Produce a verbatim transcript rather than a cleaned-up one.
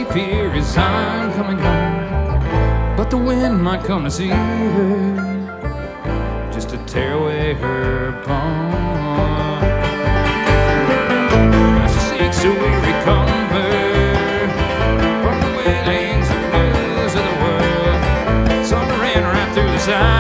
disappear as I'm coming home. But the wind might come to see her, just to tear away her bones. As she seeks a weary comfort from the wailings and blues of the world, summer ran right through the side.